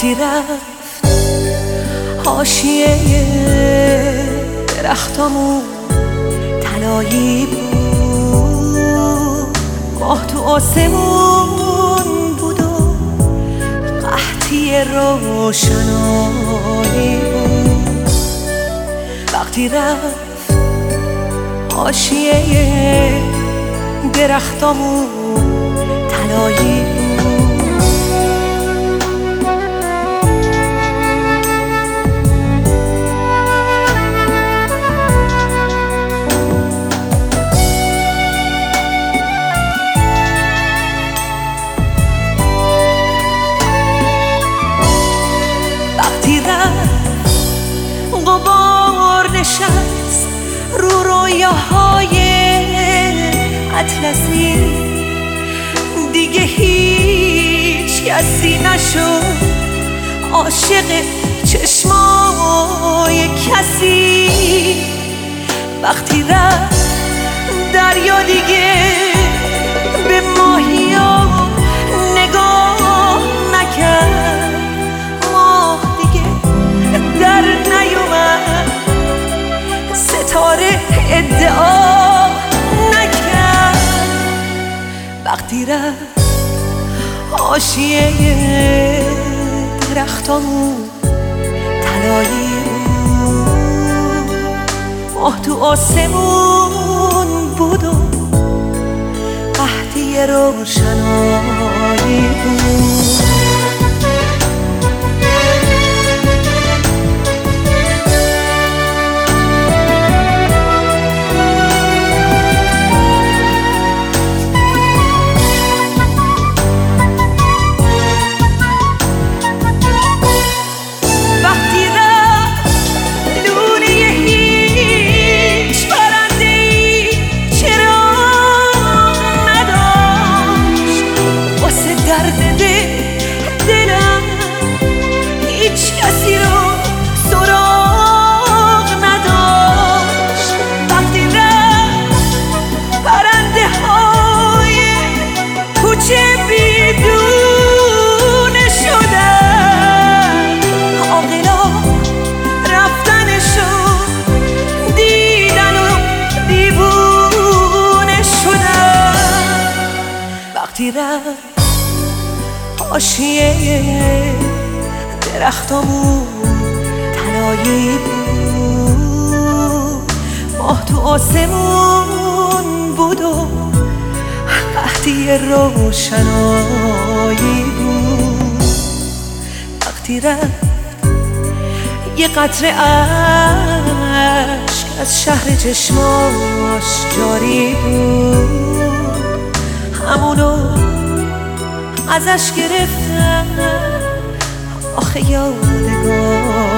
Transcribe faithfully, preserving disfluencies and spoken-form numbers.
وقتی رفت حاشیه درختامون طلایی بود، ماه تو آسمون بود و قحطی روشنایی بود. وقتی رفت حاشیه درختامون طلایی بود. وقتی رفت غبار نشست رو رویاهای اطلسی، دیگه هیچ کسی نشد عاشق چشمای کسی. وقتی رفت دریا دیگه به ماهیا نگاه نکرد، ماه دیگه در نیومد، ستاره ادعا نکرد. وقتی رفت حاشیه درختامون طلایی بود، ماه تو آسمون بود و قحطی روشنایی بود. وقتی رفت حاشیه درختامون طلایی بود، ماه تو آسمون بود و قحطی روشنایی بود. وقتی رفت یه قطره اشک از شهر چشماش جاری بود، همونو ازش گرفتم آخه یادگار